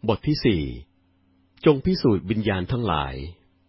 บทที่ 4 จงพิสูจน์วิญญาณทั้งหลาย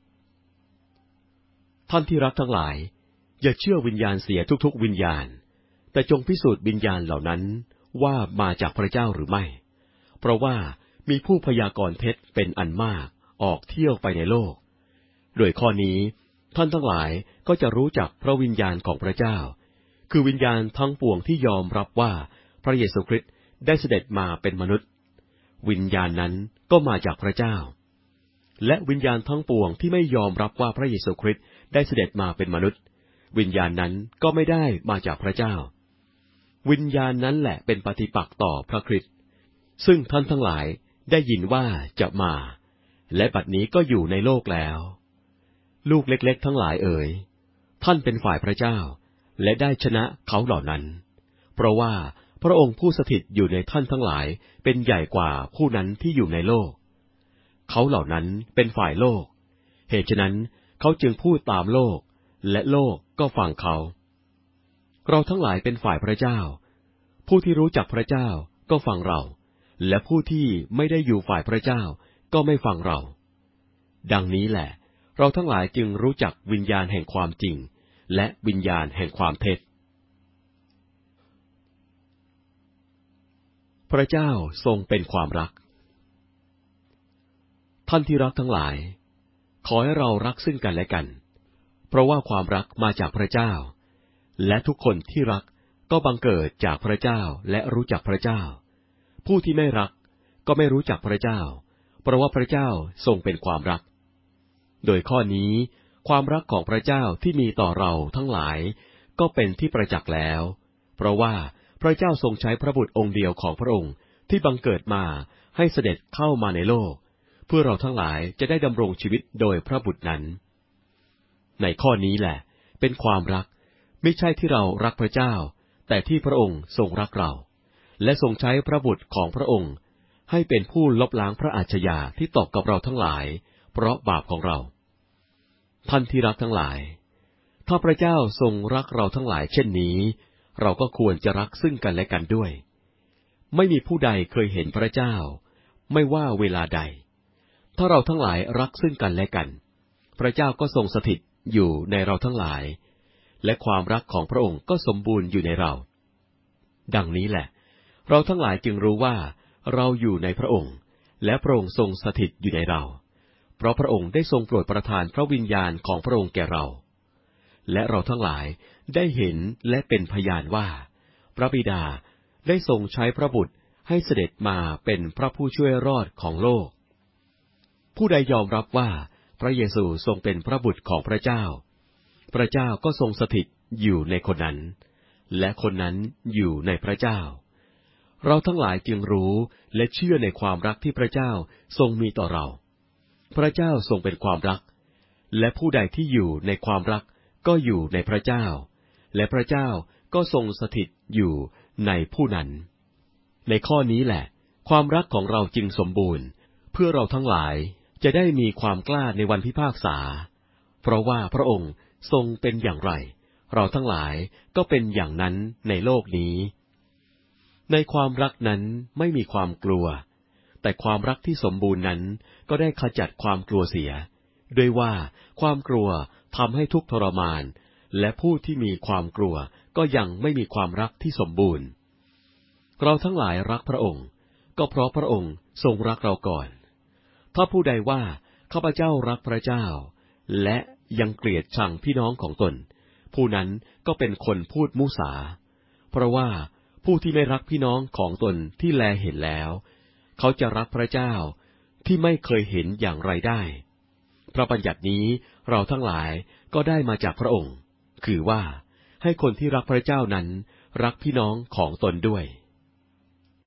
ท่านที่รักทั้งหลายอย่าเชื่อวิญญาณเสียทุกๆวิญญาณแต่จงพิสูจน์วิญญาณเหล่านั้นว่ามาจากพระเจ้าหรือไม่เพราะว่ามีผู้พยากรณ์เท็จเป็นอันมากออกเที่ยวไปในโลกโดยข้อนี้ท่านทั้งหลายก็จะรู้จักพระวิญญาณของพระเจ้าคือวิญญาณทั้งปวงที่ยอมรับว่าพระเยซูคริสต์ได้เสด็จมาเป็นมนุษย์วิญญาณนั้นก็มาจากพระเจ้าและวิญญาณทั้งปวงที่ไม่ยอมรับว่าพระเยซูคริสต์ได้เสด็จมาเป็นมนุษย์วิญญาณนั้นก็ไม่ได้มาจากพระเจ้าวิญญาณนั้นแหละเป็นปฏิปักษ์ต่อพระคริสต์ซึ่งท่านทั้งหลายได้ยินว่าจะมาและบัดนี้ก็อยู่ในโลกแล้วลูกเล็กๆทั้งหลายเอ๋ยท่านเป็นฝ่ายพระเจ้าและได้ชนะเขาเหล่านั้นเพราะว่าพระองค์ผู้สถิตอยู่ในท่านทั้งหลายเป็นใหญ่กว่าผู้นั้นที่อยู่ในโลกเขาเหล่านั้นเป็นฝ่ายโลกเหตุฉะนั้นเขาจึงพูดตามโลกและโลกก็ฟังเขาเราทั้งหลายเป็นฝ่ายพระเจ้าผู้ที่รู้จักพระเจ้าก็ฟังเราและผู้ที่ไม่ได้อยู่ฝ่ายพระเจ้าก็ไม่ฟังเราดังนี้แหละเราทั้งหลายจึงรู้จักวิญญาณแห่งความจริงและวิญญาณแห่งความเท็จพระเจ้าทรงเป็นความรักท่านที่รักทั้งหลายขอให้เรารักซึ่งกันและกันเพราะว่าความรักมาจากพระเจ้าและทุกคนที่รักก็บังเกิดจากพระเจ้าและรู้จักพระเจ้าผู้ที่ไม่รักก็ไม่รู้จักพระเจ้าเพราะว่าพระเจ้าทรงเป็นความรักโดยข้อนี้ความรักของพระเจ้าที่มีต่อเราทั้งหลายก็เป็นที่ประจักษ์แล้วเพราะว่าพระเจ้าทรงใช้พระบุตรองค์เดียวของพระองค์ที่บังเกิดมาให้เสด็จเข้ามาในโลกเพื่อเราทั้งหลายจะได้ดำรงชีวิตโดยพระบุตรนั้นในข้อนี้แหละเป็นความรักไม่ใช่ที่เรารักพระเจ้าแต่ที่พระองค์ทรงรักเราและทรงใช้พระบุตรของพระองค์ให้เป็นผู้ลบล้างพระอาชญาที่ตกกับเราทั้งหลายเพราะบาปของเราท่านที่รักทั้งหลายถ้าพระเจ้าทรงรักเราทั้งหลายเช่นนี้เราก็ควรจะรักซึ่งกันและกันด้วยไม่มีผู้ใดเคยเห็นพระเจ้าไม่ว่าเวลาใดถ้าเราทั้งหลายรักซึ่งกันและกันพระเจ้าก็ทรงสถิตอยู่ในเราทั้งหลายและความรักของพระองค์ก็สมบูรณ์อยู่ในเราดังนี้แหละเราทั้งหลายจึงรู้ว่าเราอยู่ในพระองค์และพระองค์ทรงสถิตอยู่ในเราเพราะพระองค์ได้ทรงโปรดประทานพระวิญญาณของพระองค์แก่เราและเราทั้งหลายได้เห็นและเป็นพยานว่าพระบิดาได้ทรงใช้พระบุตรให้เสด็จมาเป็นพระผู้ช่วยรอดของโลกผู้ใดยอมรับว่าพระเยซูทรงเป็นพระบุตรของพระเจ้าพระเจ้าก็ทรงสถิตอยู่ในคนนั้นและคนนั้นอยู่ในพระเจ้าเราทั้งหลายจึงรู้และเชื่อในความรักที่พระเจ้าทรงมีต่อเราพระเจ้าทรงเป็นความรักและผู้ใดที่อยู่ในความรักก็อยู่ในพระเจ้าและพระเจ้าก็ทรงสถิตอยู่ในผู้นั้นในข้อนี้แหละความรักของเราจึงสมบูรณ์เพื่อเราทั้งหลายจะได้มีความกล้าในวันพิพากษาเพราะว่าพระองค์ทรงเป็นอย่างไรเราทั้งหลายก็เป็นอย่างนั้นในโลกนี้ในความรักนั้นไม่มีความกลัวแต่ความรักที่สมบูรณ์นั้นก็ได้ขจัดความกลัวเสียด้วยว่าความกลัวทำให้ทุกข์ทรมานและผู้ที่มีความกลัวก็ยังไม่มีความรักที่สมบูรณ์เราทั้งหลายรักพระองค์ก็เพราะพระองค์ทรงรักเราก่อนถ้าผู้ใดว่าข้าพเจ้ารักพระเจ้าและยังเกลียดชังพี่น้องของตนผู้นั้นก็เป็นคนพูดมุสาเพราะว่าผู้ที่ไม่รักพี่น้องของตนที่แลเห็นแล้วเขาจะรักพระเจ้าที่ไม่เคยเห็นอย่างไรได้พระบัญญัตินี้เราทั้งหลายก็ได้มาจากพระองค์คือว่าให้คนที่รักพระเจ้านั้นรักพี่น้องของตนด้วย